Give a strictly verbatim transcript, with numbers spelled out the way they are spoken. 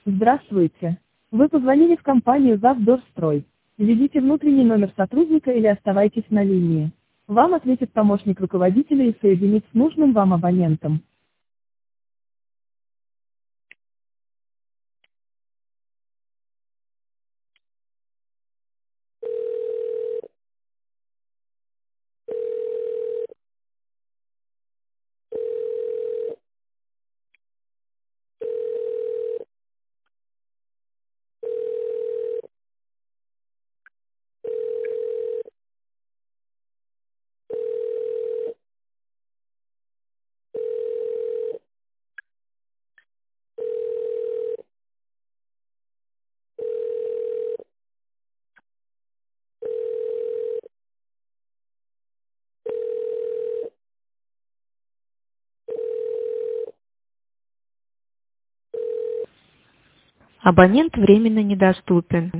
Здравствуйте. Вы позвонили в компанию «Завдорстрой». Введите внутренний номер сотрудника или оставайтесь на линии. Вам ответит помощник руководителя и соединит с нужным вам абонентом. Абонент временно недоступен.